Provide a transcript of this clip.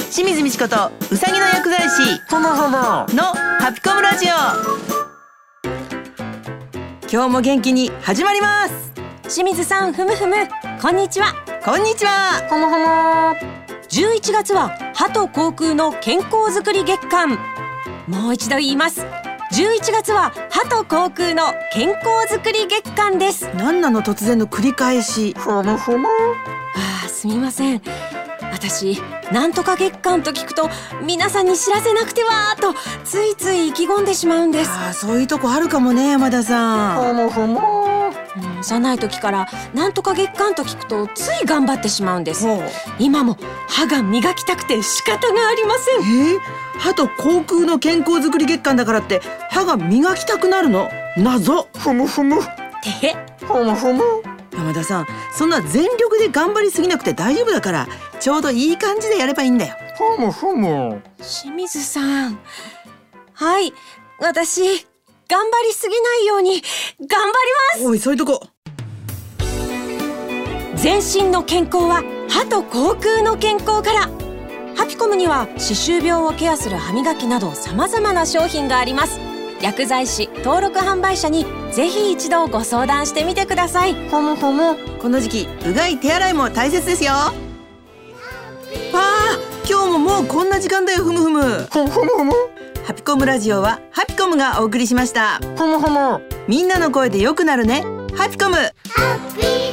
清水美智子とうさぎの薬剤師ほもほものハピコムラジオ。今日も元気に始まります。 清水さん、ふむふむ、こんにちは。 こんにちは。 ほもほも。 11月は歯と口腔の健康づくり月間。もう一度言います。11月は歯と口腔の健康づくり月間です。 何なの突然の繰り返し。 ほもほも。 すみません。私、なんとか月間と聞くと皆さんに知らせなくてはとついつい意気込んでしまうんです。 そういうとこあるかもね、山田さん。 ほもほも。 幼い時からなんとか月間と聞くとつい頑張ってしまうんです。今も歯が磨きたくて仕方がありません。 歯と口腔の健康づくり月間だからって歯が磨きたくなるの？謎。 ふむふむ。 てへ。 ふむふむ。 山田さん、そんな全力で頑張りすぎなくて大丈夫だから、ちょうどいい感じでやればいいんだよ。 ふむふむ。 清水さん、はい、私頑張りすぎないように頑張ります。 おい、そういうとこ。 全身の健康は歯と口腔の健康から。ハピコムには歯周病をケアする歯磨きなど様々な商品があります。薬剤師登録販売者にぜひ一度ご相談してみてください。 ほもほも。 この時期、うがい手洗いも大切ですよ。今日ももうこんな時間だよ。ふむふむ。 ほもほも。 ハピコムラジオはハピコムがお送りしました。 ほもほも。 みんなの声で良くなるね。ハピコム。 ハッピー